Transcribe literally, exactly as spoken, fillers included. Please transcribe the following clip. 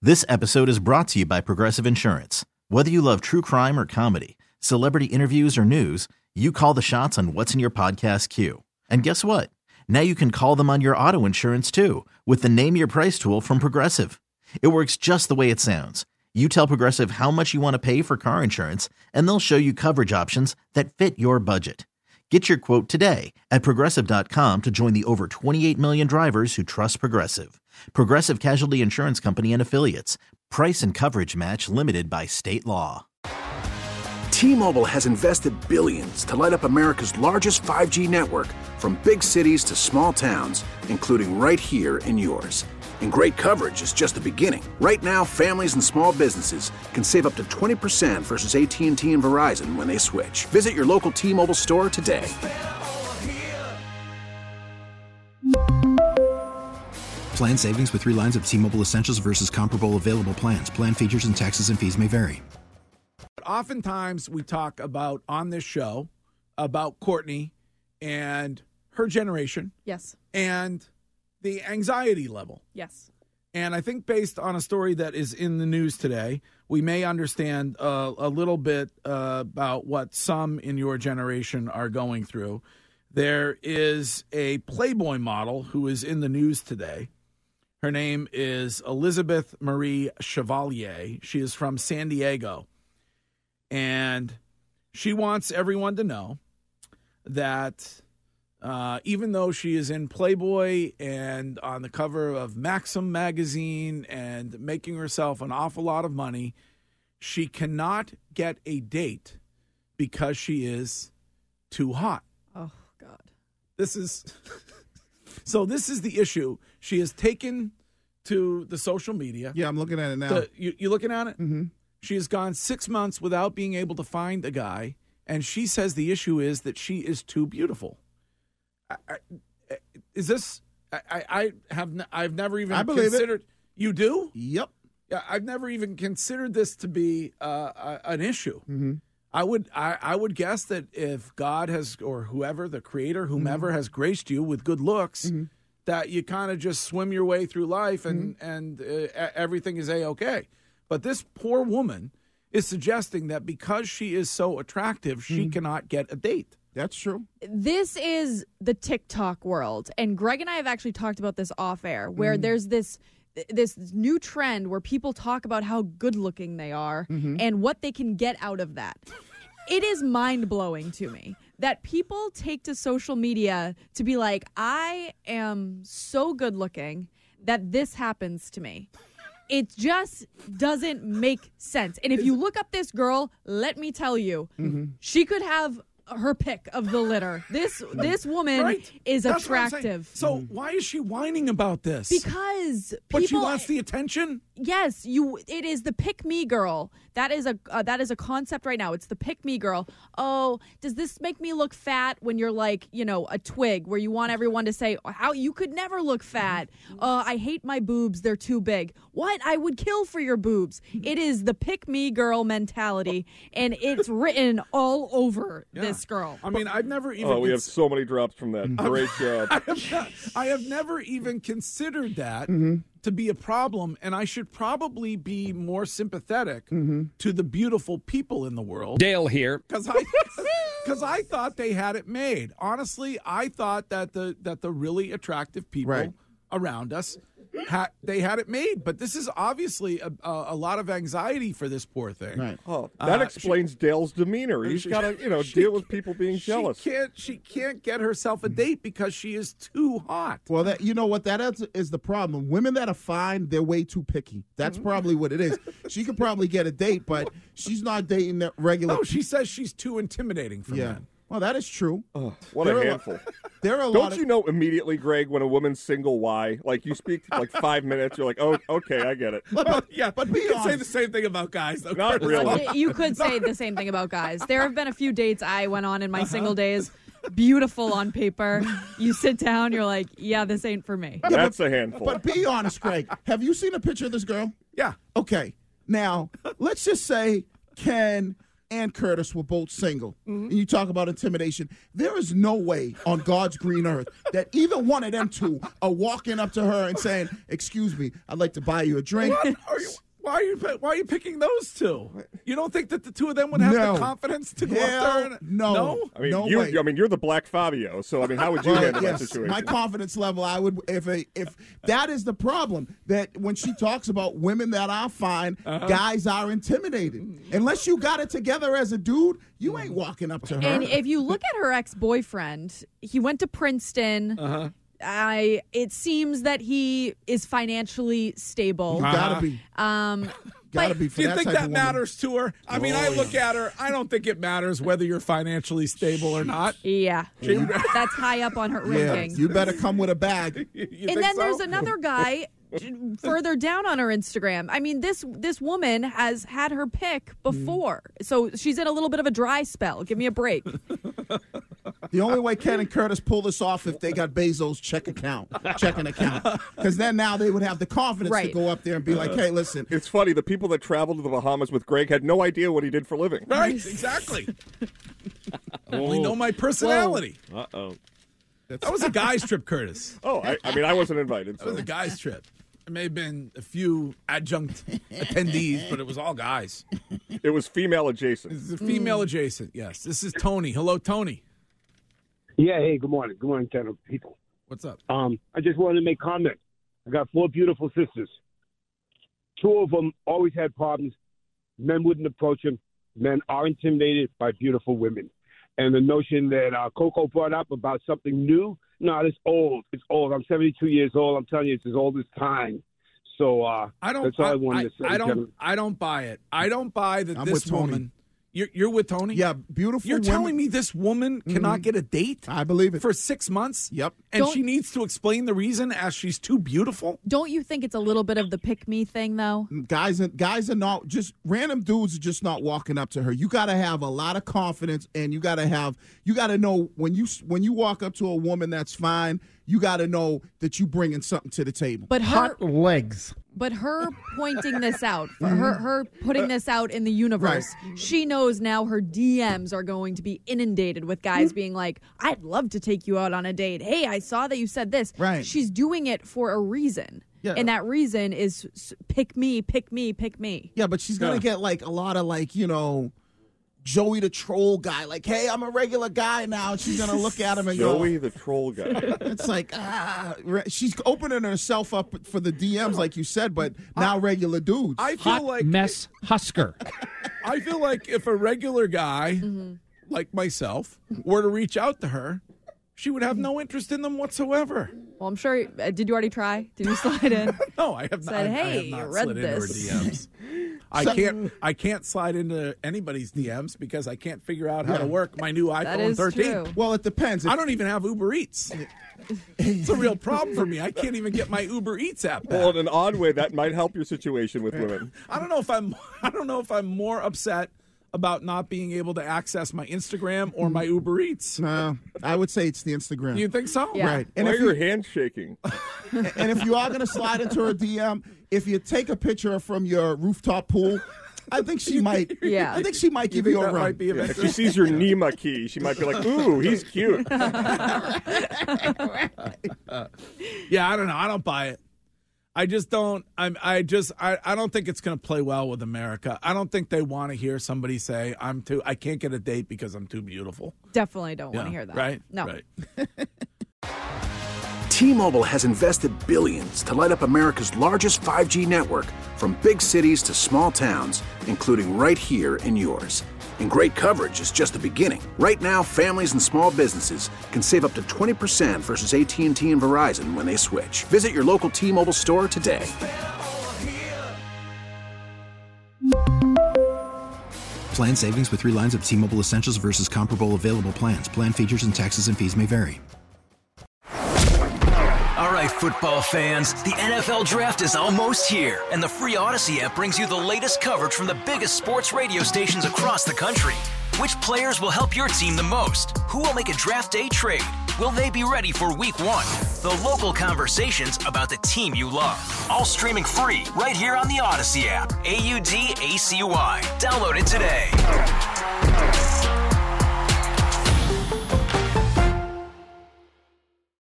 This episode is brought to you by Progressive Insurance. Whether you love true crime or comedy, celebrity interviews or news, you call the shots on what's in your podcast queue. And guess what? Now you can call them on your auto insurance too with the Name Your Price tool from Progressive. It works just the way it sounds. You tell Progressive how much you want to pay for car insurance, and they'll show you coverage options that fit your budget. Get your quote today at Progressive dot com to join the over twenty-eight million drivers who trust Progressive. Progressive Casualty Insurance Company and Affiliates. Price and coverage match limited by state law. T-Mobile has invested billions to light up America's largest five G network, from big cities to small towns, including right here in yours. And great coverage is just the beginning. Right now, families and small businesses can save up to twenty percent versus A T and T and Verizon when they switch. Visit your local T-Mobile store today. Plan savings with three lines of T-Mobile Essentials versus comparable available plans. Plan features and taxes and fees may vary. Oftentimes we talk about on this show about Courtney and her generation. Yes. And the anxiety level. Yes. And I think based on a story that is in the news today, we may understand uh, a little bit uh, about what some in your generation are going through. There is a Playboy model who is in the news today. Her name is Elizabeth Marie Chevalier. She is from San Diego. And she wants everyone to know that uh, even though she is in Playboy and on the cover of Maxim magazine and making herself an awful lot of money, she cannot get a date because she is too hot. Oh, God. This is so this is the issue. She has taken to the social media. Yeah, I'm looking at it now. The, you, you looking at it? Mm-hmm. She has gone six months without being able to find a guy, and she says the issue is that she is too beautiful. I, I, is this? I, I have. N- I've never even I believe considered. It. You do? Yep. Yeah, I've never even considered this to be uh, a, an issue. Mm-hmm. I would. I, I would guess that if God has, or whoever, the Creator, whomever mm-hmm. has graced you with good looks, mm-hmm. that you kind of just swim your way through life, and mm-hmm. and uh, everything is a-okay. But this poor woman is suggesting that because she is so attractive, she mm. cannot get a date. That's true. This is the TikTok world. And Greg and I have actually talked about this off air, where mm. there's this this new trend where people talk about how good looking they are mm-hmm. and what they can get out of that. It is mind-blowing to me that people take to social media to be like, I am so good looking that this happens to me. It just doesn't make sense. And if you look up this girl, let me tell you, mm-hmm. she could have her pick of the litter. This this woman right. is That's attractive. So why is she whining about this? Because people, but she wants the attention? Yes, you. It is the pick me girl. That is a uh, that is a concept right now. It's the pick me girl. Oh, does this make me look fat when you're like, you know, a twig where you want everyone to say, how you could never look fat. Uh, I hate my boobs. They're too big. What? I would kill for your boobs. It is the pick me girl mentality, and it's written all over yeah. this girl. I mean, I've never even. Oh, we have so many drops from that. Great job. I have, not, I have never even considered that. Mm-hmm. to be a problem, and I should probably be more sympathetic mm-hmm. to the beautiful people in the world. Dale here. Because I, because I thought they had it made. Honestly, I thought that the that the really attractive people right. around us, had, they had it made. But this is obviously a, a, a lot of anxiety for this poor thing. Right. Oh, that uh, explains she, Dale's demeanor. He's got to, you know, she, deal with people being jealous. She can't, she can't get herself a date because she is too hot. Well, that you know what that is, is the problem. Women that are fine, they're way too picky. That's mm-hmm. probably what it is. She could probably get a date, but she's not dating the regular. No, she says she's too intimidating for yeah. men. Well, that is true. Oh, what there a handful. Are, there are a Don't lot you of, know immediately, Greg, when a woman's single, why? Like, you speak like five minutes, you're like, oh, okay, I get it. But, yeah, but we can say the same thing about guys. Though. Not really. You could say the same thing about guys. There have been a few dates I went on in my uh-huh. single days. Beautiful on paper. You sit down, you're like, yeah, this ain't for me. Yeah, That's but, a handful. But be honest, Greg. Have you seen a picture of this girl? Yeah. Okay. Now, let's just say, can and Curtis were both single, mm-hmm. and you talk about intimidation, there is no way on God's green earth that either one of them two are walking up to her and saying, excuse me, I'd like to buy you a drink. What are you? Why are you why are you picking those two? You don't think that the two of them would have no. the confidence to go Hell up there? And, no. no, I mean, no you, way. I mean, you're the Black Fabio, so I mean, how would you well, handle yes, that situation? My confidence level, I would if a, if that is the problem, that when she talks about women that are fine, uh-huh. guys are intimidated. Unless you got it together as a dude, you ain't walking up to her. And if you look at her ex-boyfriend, he went to Princeton. Uh-huh. I. It seems that he is financially stable. You gotta be. Um, Gotta but, be for do you that think type that of woman. matters to her? I mean, Oh, I look yeah. at her. I don't think it matters whether you're financially stable or not. Yeah, that's high up on her Yeah, ranking. you better come with a bag. You and think then so? there's another guy further down on her Instagram. I mean, this this woman has had her pick before, so she's in a little bit of a dry spell. Give me a break. The only way Ken and Curtis pull this off if they got Bezos' check account, checking account, because then now they would have the confidence Right. to go up there and be like, "Hey, listen." It's funny. The people that traveled to the Bahamas with Greg had no idea what he did for a living. Right, exactly. I only know my personality. Uh oh. That was a guy's trip, Curtis. Oh, I, I mean, I wasn't invited. That was So. a guy's trip. There may have been a few adjunct attendees, but it was all guys. It was female adjacent. This is a female adjacent, yes. This is Tony. Hello, Tony. Yeah, hey, good morning. Good morning, ten people. What's up? Um, I just wanted to make comment. I got four beautiful sisters. Two of them always had problems. Men wouldn't approach them. Men are intimidated by beautiful women. And the notion that uh, Coco brought up about something new, no, it's old. It's old. I'm seventy-two years old. I'm telling you, it's as old as time. So uh, I don't. that's all I, I, wanted I, to say. I don't. gentlemen. I don't buy it. I don't buy that I'm this with Tony. woman. You're, you're with Tony. Yeah, beautiful. You're women. telling me this woman cannot get a date I believe it. for six months? Yep. And Don't- she needs to explain the reason as she's too beautiful? Don't you think it's a little bit of the pick me thing, though? Guys, and guys are not just random dudes are just not walking up to her. You got to have a lot of confidence, and you got to have you got to know when you when you walk up to a woman that's fine. You got to know that you bringing something to the table. But her, legs. but her pointing this out, for her, her putting this out in the universe, she knows now her D Ms are going to be inundated with guys being like, "I'd love to take you out on a date. Hey, I saw that you said this." Right. She's doing it for a reason, Yeah. and that reason is s- pick me, pick me, pick me. Yeah, but she's gonna Yeah. get like a lot of like you know. Joey the troll guy, like, hey, I'm a regular guy now. And she's gonna look at him and Joey the troll guy. go, it's like, ah, re- she's opening herself up for the D Ms, like you said, but now regular dudes. I feel Hot like mess husker. I feel like if a regular guy like myself were to reach out to her, she would have no interest in them whatsoever. Well, I'm sure. Uh, did you already try? Did you slide in? No, I have not. Said, I, I "Hey, have not read slid into her this." D Ms. I can't. I can't slide into anybody's D Ms because I can't figure out how to work my new That iPhone is thirteen. true. well, it depends. If- I don't even have Uber Eats. It's a real problem for me. I can't even get my Uber Eats app back. Well, in an odd way, that might help your situation with women. I don't know if I'm. I don't know if I'm more upset about not being able to access my Instagram or my Uber Eats. No, I would say it's the Instagram. Do you think so? Yeah. Right. And And Why if, are your you, hands shaking? and if you are going to slide into her D M, if you take a picture from your rooftop pool, I think she might. Yeah. I think she might You give think you a that run. might be of If she interest? sees your Nema key, she might be like, ooh, he's cute. Yeah, I don't know. I don't buy it. I just don't. I'm. I just. I. I don't think it's going to play well with America. I don't think they want to hear somebody say, "I'm too. I can't get a date because I'm too beautiful." Definitely don't want to Yeah, hear that. Right. No. Right. T-Mobile has invested billions to light up America's largest five G network, from big cities to small towns, including right here in yours. And great coverage is just the beginning. Right now, families and small businesses can save up to twenty percent versus A T and T and Verizon when they switch. Visit your local T-Mobile store today. Plan savings with three lines of T-Mobile Essentials versus comparable available plans. Plan features and taxes and fees may vary. All right, football fans, the N F L Draft is almost here, and the free Odyssey app brings you the latest coverage from the biggest sports radio stations across the country. Which players will help your team the most? Who will make a draft day trade? Will they be ready for week one? The local conversations about the team you love. All streaming free right here on the Odyssey app. A U D A C Y. Download it today.